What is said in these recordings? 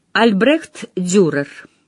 Альбрехт Дюрер,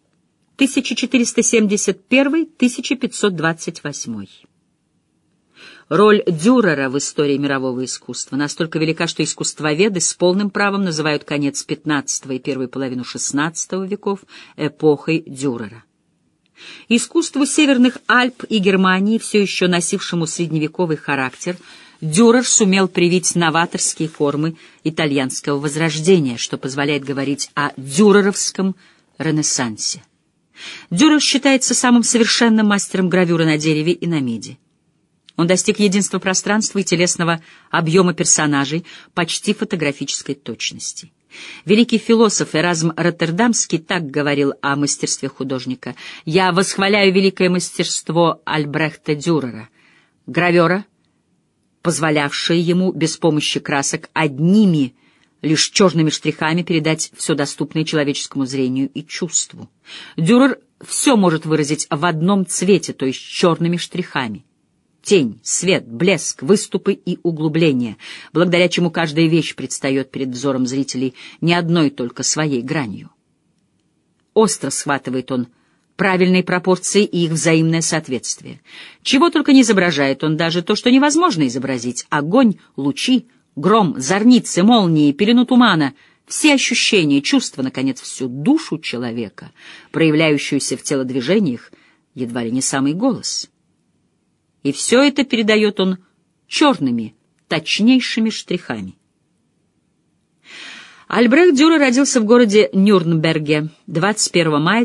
1471-1528. Роль Дюрера в истории мирового искусства настолько велика, что искусствоведы с полным правом называют конец XV и первую половину XVI веков эпохой Дюрера. Искусству Северных Альп и Германии, все еще носившему средневековый характер, Дюрер сумел привить новаторские формы итальянского возрождения, что позволяет говорить о дюреровском ренессансе. Дюрер считается самым совершенным мастером гравюры на дереве и на меди. Он достиг единства пространства и телесного объема персонажей, почти фотографической точности. Великий философ Эразм Роттердамский так говорил о мастерстве художника: «Я восхваляю великое мастерство Альбрехта Дюрера, гравера, позволявшее ему без помощи красок одними лишь черными штрихами передать все доступное человеческому зрению и чувству. Дюрер все может выразить в одном цвете, то есть черными штрихами. Тень, свет, блеск, выступы и углубления, благодаря чему каждая вещь предстает перед взором зрителей не одной только своей гранью. Остро схватывает он правильные пропорции и их взаимное соответствие. Чего только не изображает он, даже то, что невозможно изобразить: огонь, лучи, гром, зорницы, молнии, пелену тумана, все ощущения, чувства, наконец, всю душу человека, проявляющуюся в телодвижениях, едва ли не самый голос. И все это передает он черными, точнейшими штрихами. Альбрехт Дюрер родился в городе Нюрнберге 21 мая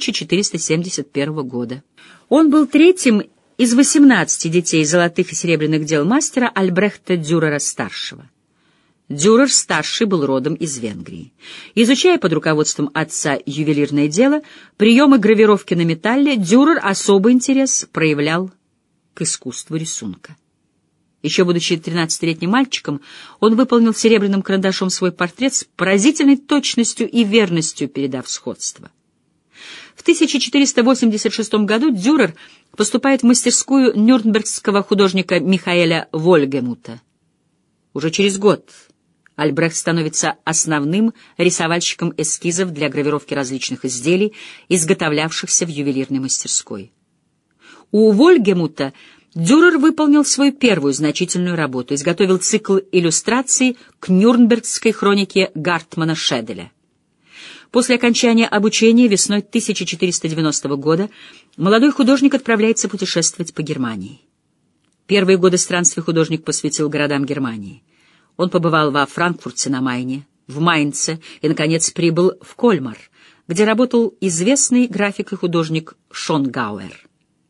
1471 года. Он был третьим из 18 детей золотых и серебряных дел мастера Альбрехта Дюрера-старшего. Дюрер-старший был родом из Венгрии. Изучая под руководством отца ювелирное дело, приемы гравировки на металле, Дюрер особый интерес проявлял к искусству рисунка. Еще будучи 13-летним мальчиком, он выполнил серебряным карандашом свой портрет с поразительной точностью и верностью, передав сходство. В 1486 году Дюрер поступает в мастерскую нюрнбергского художника Михаэля Вольгемута. Уже через год Альбрехт становится основным рисовальщиком эскизов для гравировки различных изделий, изготовлявшихся в ювелирной мастерской. У Вольгемута Дюрер выполнил свою первую значительную работу, изготовил цикл иллюстраций к нюрнбергской хронике Гартмана Шеделя. После окончания обучения весной 1490 года молодой художник отправляется путешествовать по Германии. Первые годы странствий художник посвятил городам Германии. Он побывал во Франкфурте на Майне, в Майнце и, наконец, прибыл в Кольмар, где работал известный график и художник Шонгауэр.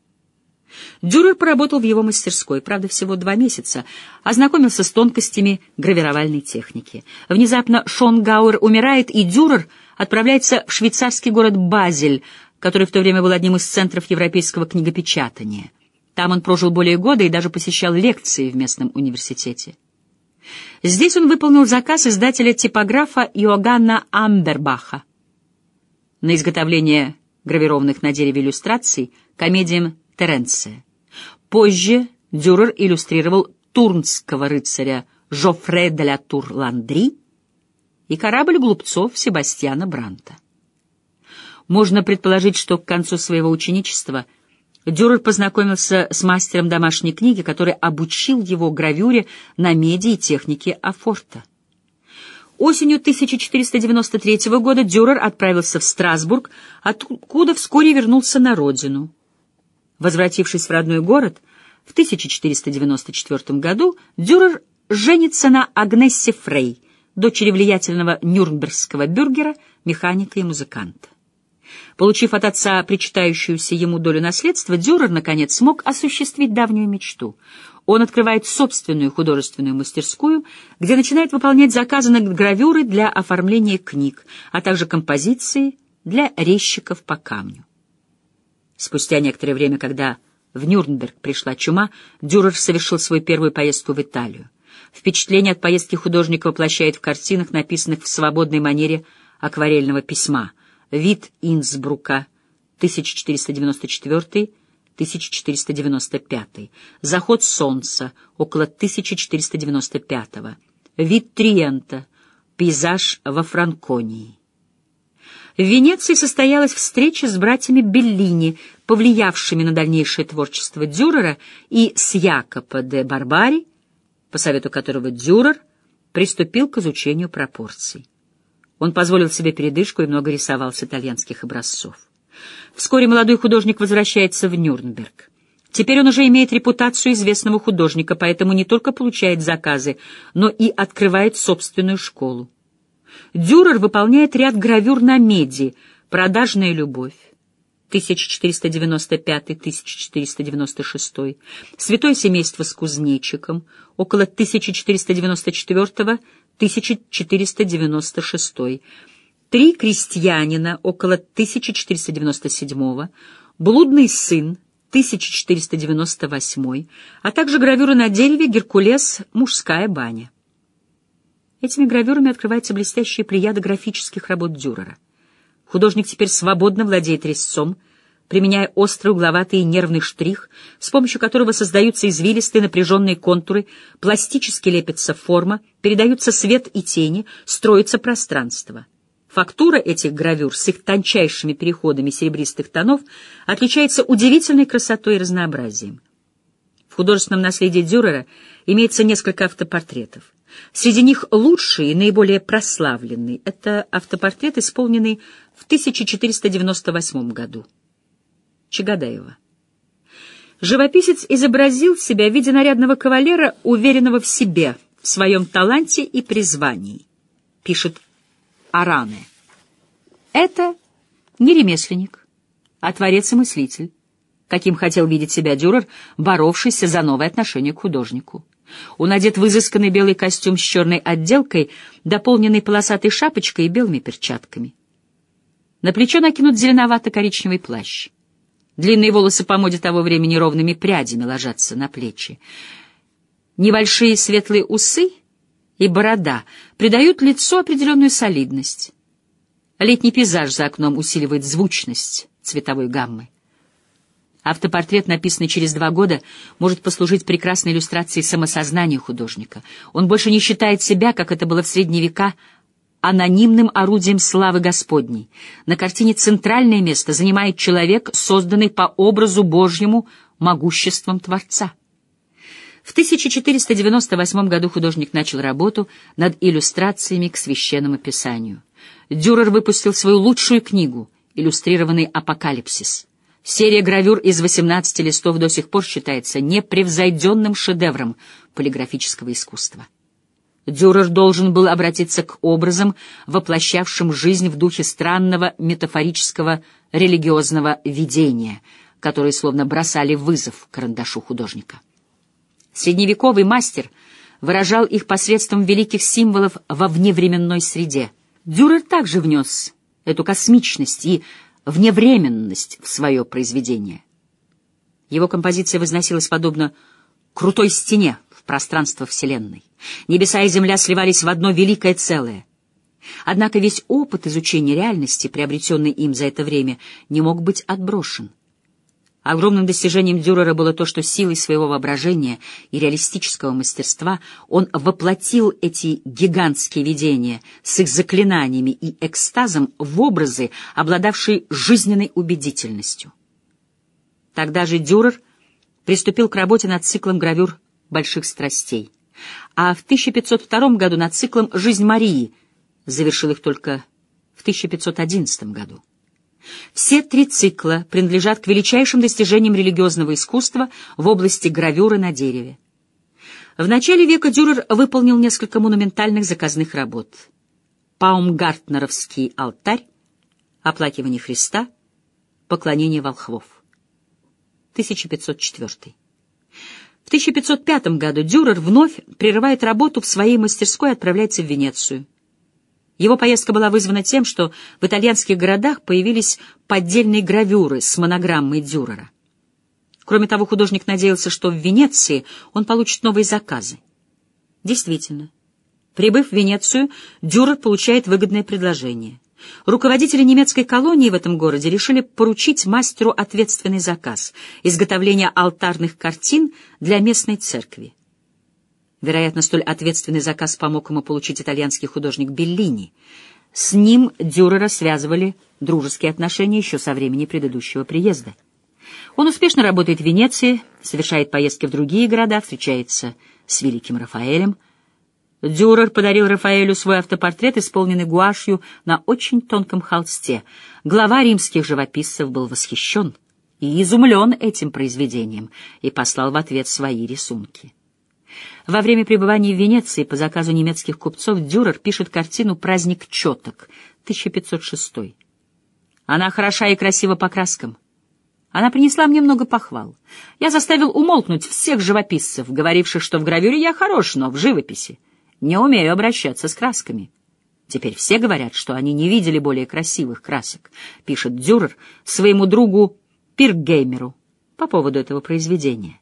Дюрер поработал в его мастерской, правда, всего 2 месяца, ознакомился с тонкостями гравировальной техники. Внезапно Шонгауэр умирает, и Дюрер отправляется в швейцарский город Базель, который в то время был одним из центров европейского книгопечатания. Там он прожил более года и даже посещал лекции в местном университете. Здесь он выполнил заказ издателя-типографа Иоганна Амбербаха на изготовление гравированных на дереве иллюстраций комедиям Теренция. Позже Дюрер иллюстрировал «Турнского рыцаря» Жофре де ла Тур-Ландри и «Корабль глупцов» Себастьяна Бранта. Можно предположить, что к концу своего ученичества Дюрер познакомился с мастером домашней книги, который обучил его гравюре на меди и технике афорта. Осенью 1493 года Дюрер отправился в Страсбург, откуда вскоре вернулся на родину. Возвратившись в родной город, в 1494 году Дюрер женится на Агнессе Фрей, дочери влиятельного нюрнбергского бюргера, механика и музыканта. Получив от отца причитающуюся ему долю наследства, Дюрер, наконец, смог осуществить давнюю мечту. Он открывает собственную художественную мастерскую, где начинает выполнять заказы на гравюры для оформления книг, а также композиции для резчиков по камню. Спустя некоторое время, когда в Нюрнберг пришла чума, Дюрер совершил свою первую поездку в Италию. Впечатление от поездки художник воплощает в картинах, написанных в свободной манере акварельного письма. «Вид Инсбрука», 1494-1495. «Заход солнца», около 1495. «Вид Триента», пейзаж во Франконии. В Венеции состоялась встреча с братьями Беллини, повлиявшими на дальнейшее творчество Дюрера, и с Якопо де Барбари, по совету которого Дюрер приступил к изучению пропорций. Он позволил себе передышку и много рисовал с итальянских образцов. Вскоре молодой художник возвращается в Нюрнберг. Теперь он уже имеет репутацию известного художника, поэтому не только получает заказы, но и открывает собственную школу. Дюрер выполняет ряд гравюр на меди «Продажная любовь» 1495-1496, «Святое семейство с кузнечиком» около 1494-1496, «Три крестьянина» около 1497, «Блудный сын» 1498, а также гравюры на дереве «Геркулес. Мужская баня». Этими гравюрами открывается блестящая плеяда графических работ Дюрера. Художник теперь свободно владеет резцом, применяя острый угловатый и нервный штрих, с помощью которого создаются извилистые напряженные контуры, пластически лепится форма, передаются свет и тени, строится пространство. Фактура этих гравюр с их тончайшими переходами серебристых тонов отличается удивительной красотой и разнообразием. В художественном наследии Дюрера имеется несколько автопортретов. Среди них лучший и наиболее прославленный — это автопортрет, исполненный в 1498 году. Чагодаева. Живописец изобразил себя в виде нарядного кавалера, уверенного в себе, в своем таланте и призвании, пишет Аране. Это не ремесленник, а творец и мыслитель, каким хотел видеть себя Дюрер, боровшийся за новое отношение к художнику. Он одет в изысканный белый костюм с черной отделкой, дополненный полосатой шапочкой и белыми перчатками. На плечо накинут зеленовато-коричневый плащ. Длинные волосы по моде того времени ровными прядями ложатся на плечи. Небольшие светлые усы и борода придают лицу определенную солидность. Летний пейзаж за окном усиливает звучность цветовой гаммы. Автопортрет, написанный через 2 года, может послужить прекрасной иллюстрацией самосознания художника. Он больше не считает себя, как это было в средние века, анонимным орудием славы Господней. На картине центральное место занимает человек, созданный по образу Божьему могуществом Творца. В 1498 году художник начал работу над иллюстрациями к Священному Писанию. Дюрер выпустил свою лучшую книгу «Иллюстрированный апокалипсис». Серия гравюр из 18 листов до сих пор считается непревзойденным шедевром полиграфического искусства. Дюрер должен был обратиться к образам, воплощавшим жизнь в духе странного метафорического религиозного видения, которые словно бросали вызов карандашу художника. Средневековый мастер выражал их посредством великих символов во вневременной среде. Дюрер также внес эту космичность и вневременность в свое произведение. Его композиция возносилась подобно крутой стене в пространство Вселенной. Небеса и земля сливались в одно великое целое. Однако весь опыт изучения реальности, приобретенный им за это время, не мог быть отброшен. Огромным достижением Дюрера было то, что силой своего воображения и реалистического мастерства он воплотил эти гигантские видения с их заклинаниями и экстазом в образы, обладавшие жизненной убедительностью. Тогда же Дюрер приступил к работе над циклом гравюр «Больших страстей», а в 1502 году над циклом «Жизнь Марии», завершил их только в 1511 году. Все 3 цикла принадлежат к величайшим достижениям религиозного искусства в области гравюры на дереве. В начале века Дюрер выполнил несколько монументальных заказных работ: Паумгартнеровский алтарь, Оплакивание Христа, Поклонение волхвов. 1504. В 1505 году Дюрер вновь прерывает работу в своей мастерской и отправляется в Венецию. Его поездка была вызвана тем, что в итальянских городах появились поддельные гравюры с монограммой Дюрера. Кроме того, художник надеялся, что в Венеции он получит новые заказы. Действительно, прибыв в Венецию, Дюрер получает выгодное предложение. Руководители немецкой колонии в этом городе решили поручить мастеру ответственный заказ — изготовление алтарных картин для местной церкви. Вероятно, столь ответственный заказ помог ему получить итальянский художник Беллини. С ним Дюрера связывали дружеские отношения еще со времени предыдущего приезда. Он успешно работает в Венеции, совершает поездки в другие города, встречается с великим Рафаэлем. Дюрер подарил Рафаэлю свой автопортрет, исполненный гуашью на очень тонком холсте. Глава римских живописцев был восхищен и изумлен этим произведением и послал в ответ свои рисунки. Во время пребывания в Венеции по заказу немецких купцов Дюрер пишет картину «Праздник четок» 1506. Она хороша и красива по краскам. Она принесла мне много похвал. Я заставил умолкнуть всех живописцев, говоривших, что в гравюре я хорош, но в живописи не умею обращаться с красками. Теперь все говорят, что они не видели более красивых красок, пишет Дюрер своему другу Пиркгеймеру по поводу этого произведения.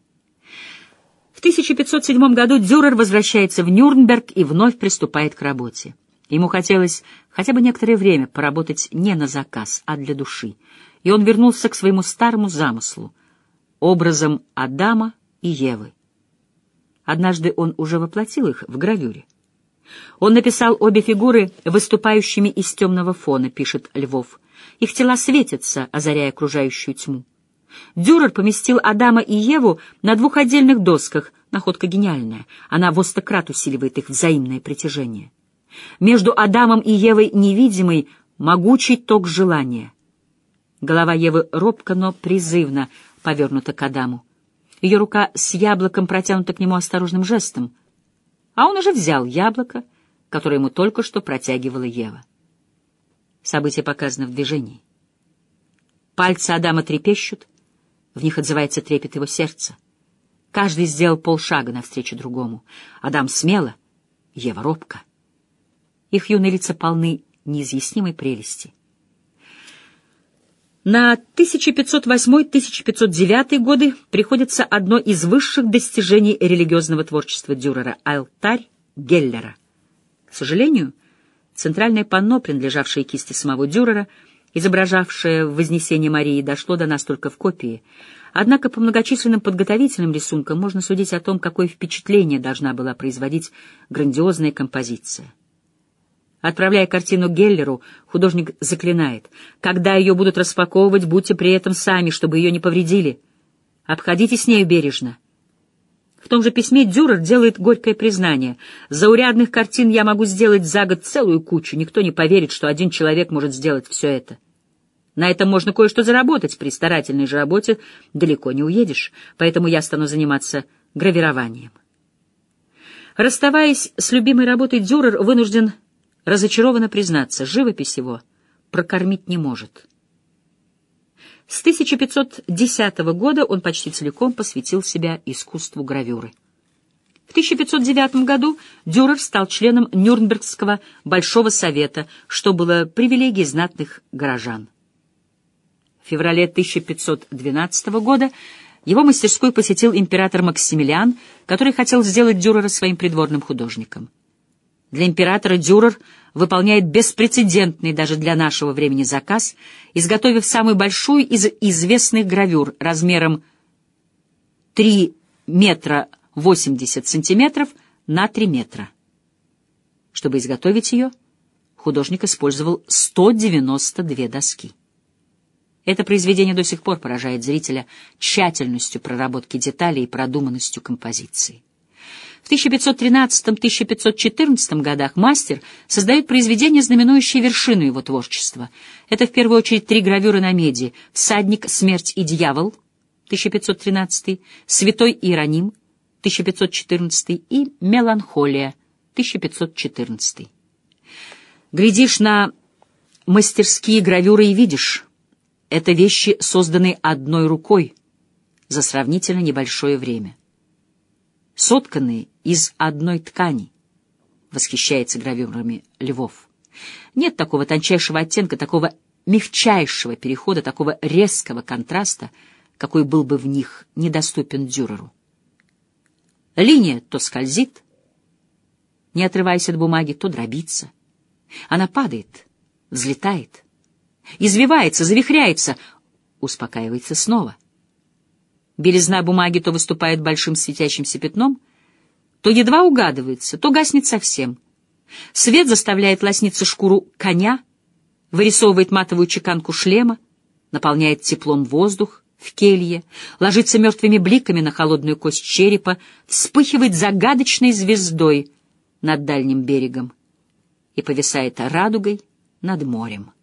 В 1507 году Дюрер возвращается в Нюрнберг и вновь приступает к работе. Ему хотелось хотя бы некоторое время поработать не на заказ, а для души, и он вернулся к своему старому замыслу — образом Адама и Евы. Однажды он уже воплотил их в гравюре. Он написал обе фигуры выступающими из темного фона, пишет Львов. Их тела светятся, озаряя окружающую тьму. Дюрер поместил Адама и Еву на двух отдельных досках. Находка гениальная. Она во 100 крат усиливает их взаимное притяжение. Между Адамом и Евой невидимый, могучий ток желания. Голова Евы робко, но призывно повернута к Адаму. Ее рука с яблоком протянута к нему осторожным жестом, а он уже взял яблоко, которое ему только что протягивала Ева. Событие показано в движении. Пальцы Адама трепещут, в них отзывается трепет его сердца. Каждый сделал полшага навстречу другому. Адам смело, Ева робко. Их юные лица полны неизъяснимой прелести. На 1508-1509 годы приходится одно из высших достижений религиозного творчества Дюрера — алтарь Геллера. К сожалению, центральное панно, принадлежавшее кисти самого Дюрера, изображавшее Вознесение Марии, дошло до нас только в копии. Однако по многочисленным подготовительным рисункам можно судить о том, какое впечатление должна была производить грандиозная композиция. Отправляя картину Геллеру, художник заклинает: «Когда ее будут распаковывать, будьте при этом сами, чтобы ее не повредили. Обходитесь с нею бережно». В том же письме Дюрер делает горькое признание: «Заурядных картин я могу сделать за год целую кучу, никто не поверит, что один человек может сделать все это. На этом можно кое-что заработать, при старательной же работе далеко не уедешь, поэтому я стану заниматься гравированием». Расставаясь с любимой работой, Дюрер вынужден разочарованно признаться: живопись его прокормить не может. С 1510 года он почти целиком посвятил себя искусству гравюры. В 1509 году Дюрер стал членом Нюрнбергского Большого Совета, что было привилегией знатных горожан. В феврале 1512 года его мастерскую посетил император Максимилиан, который хотел сделать Дюрера своим придворным художником. Для императора Дюрер выполняет беспрецедентный даже для нашего времени заказ, изготовив самую большую из известных гравюр размером 3 метра 80 сантиметров на 3 метра. Чтобы изготовить ее, художник использовал 192 доски. Это произведение до сих пор поражает зрителя тщательностью проработки деталей и продуманностью композиции. В 1513-1514 годах мастер создает произведения, знаменующие вершину его творчества. Это в первую очередь 3 гравюры на меди: «Всадник, смерть и дьявол» 1513, «Святой Иероним» 1514 и «Меланхолия» 1514. Глядишь на мастерские гравюры и видишь — это вещи, созданные одной рукой за сравнительно небольшое время, сотканные из одной ткани, восхищается гравюрами Львов. Нет такого тончайшего оттенка, такого мягчайшего перехода, такого резкого контраста, какой был бы в них недоступен Дюреру. Линия то скользит, не отрываясь от бумаги, то дробится. Она падает, взлетает, извивается, завихряется, успокаивается снова. Белизна бумаги то выступает большим светящимся пятном, то едва угадывается, то гаснет совсем. Свет заставляет лосниться шкуру коня, вырисовывает матовую чеканку шлема, наполняет теплом воздух в келье, ложится мертвыми бликами на холодную кость черепа, вспыхивает загадочной звездой над дальним берегом и повисает радугой над морем.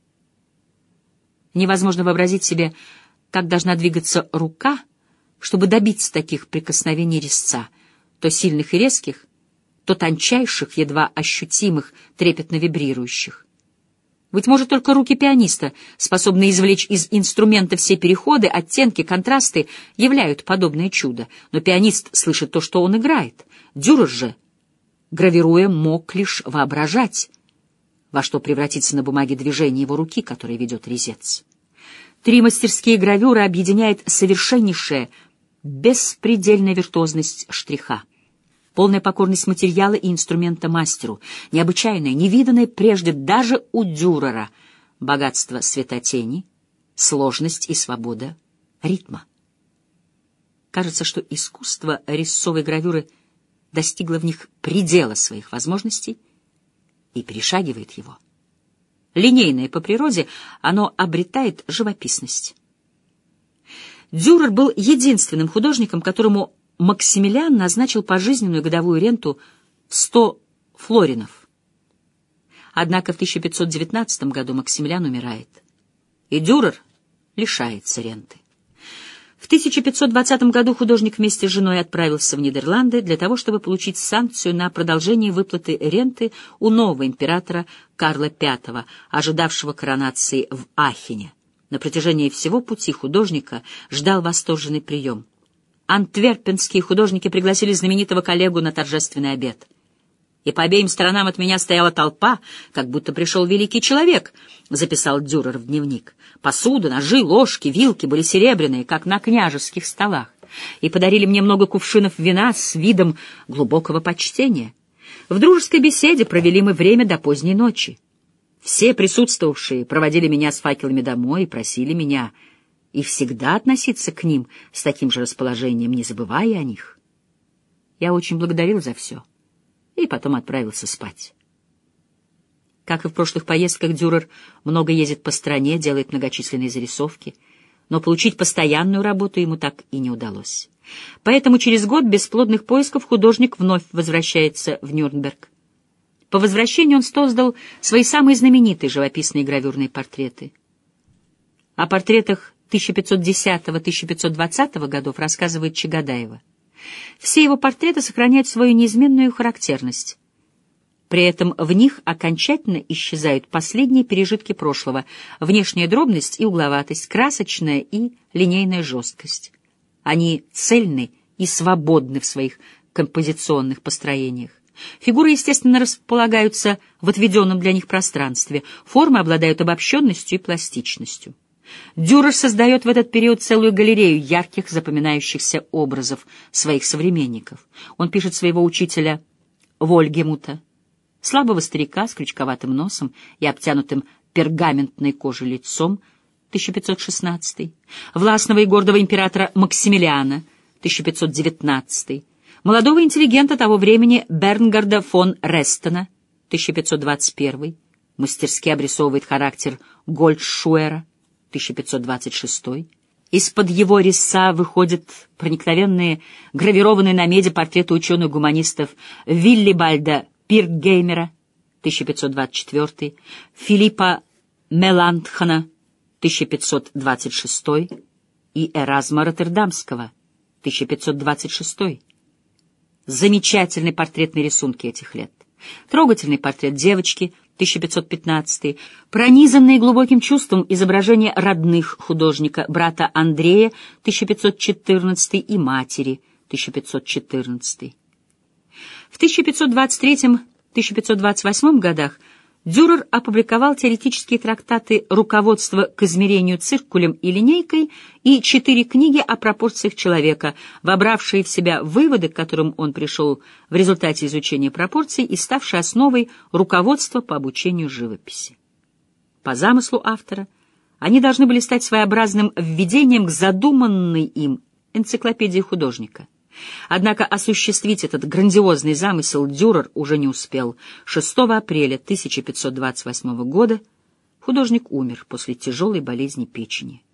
Невозможно вообразить себе, как должна двигаться рука, чтобы добиться таких прикосновений резца, то сильных и резких, то тончайших, едва ощутимых, трепетно вибрирующих. Быть может, только руки пианиста, способные извлечь из инструмента все переходы, оттенки, контрасты, являют подобное чудо. Но пианист слышит то, что он играет. Дюрер же, гравируя, мог лишь воображать, во что превратится на бумаге движение его руки, которое ведет резец. 3 мастерские гравюры объединяет совершеннейшая, беспредельная виртуозность штриха, полная покорность материала и инструмента мастеру, необычайное, невиданное прежде даже у Дюрера богатство светотени, сложность и свобода ритма. Кажется, что искусство резцовой гравюры достигло в них предела своих возможностей и перешагивает его. Линейное по природе, оно обретает живописность. Дюрер был единственным художником, которому Максимилиан назначил пожизненную годовую ренту в 100 флоринов. Однако в 1519 году Максимилиан умирает, и Дюрер лишается ренты. В 1520 году художник вместе с женой отправился в Нидерланды для того, чтобы получить санкцию на продолжение выплаты ренты у нового императора Карла V, ожидавшего коронации в Ахене. На протяжении всего пути художника ждал восторженный прием. Антверпенские художники пригласили знаменитого коллегу на торжественный обед. «И по обеим сторонам от меня стояла толпа, как будто пришел великий человек», — записал Дюрер в дневник. «Посуда, ножи, ложки, вилки были серебряные, как на княжеских столах, и подарили мне много кувшинов вина с видом глубокого почтения. В дружеской беседе провели мы время до поздней ночи. Все присутствовавшие проводили меня с факелами домой и просили меня и всегда относиться к ним с таким же расположением, не забывая о них. Я очень благодарил за все и потом отправился спать». Как и в прошлых поездках, Дюрер много ездит по стране, делает многочисленные зарисовки, но получить постоянную работу ему так и не удалось. Поэтому через год бесплодных поисков художник вновь возвращается в Нюрнберг. По возвращении он создал свои самые знаменитые живописные гравюрные портреты. О портретах 1510-1520 годов рассказывает Чагодаева. Все его портреты сохраняют свою неизменную характерность. При этом в них окончательно исчезают последние пережитки прошлого, внешняя дробность и угловатость, красочная и линейная жесткость. Они цельны и свободны в своих композиционных построениях. Фигуры, естественно, располагаются в отведенном для них пространстве, формы обладают обобщенностью и пластичностью. Дюрер создает в этот период целую галерею ярких, запоминающихся образов своих современников. Он пишет своего учителя Вольгемута, слабого старика с крючковатым носом и обтянутым пергаментной кожей лицом, 1516, властного и гордого императора Максимилиана, 1519, молодого интеллигента того времени Бернгарда фон Рестена, 1521, мастерски обрисовывает характер Гольдшуэра, 1526. Из-под его резца выходят проникновенные, гравированные на меди портреты ученых-гуманистов Виллибальда Пиркгеймера, 1524, Филиппа Меланхтона, 1526, и Эразма Роттердамского, 1526. Замечательные портретные рисунки этих лет. Трогательный портрет девочки, 1515, пронизанные глубоким чувством изображения родных художника, брата Андрея, 1514, и матери, 1514. В 1523-1528 годах Дюрер опубликовал теоретические трактаты «Руководство к измерению циркулем и линейкой» и 4 книги о пропорциях человека, вобравшие в себя выводы, к которым он пришел в результате изучения пропорций и ставшие основой руководства по обучению живописи. По замыслу автора, они должны были стать своеобразным введением к задуманной им энциклопедии художника. Однако осуществить этот грандиозный замысел Дюрер уже не успел. 6 апреля 1528 года художник умер после тяжелой болезни печени.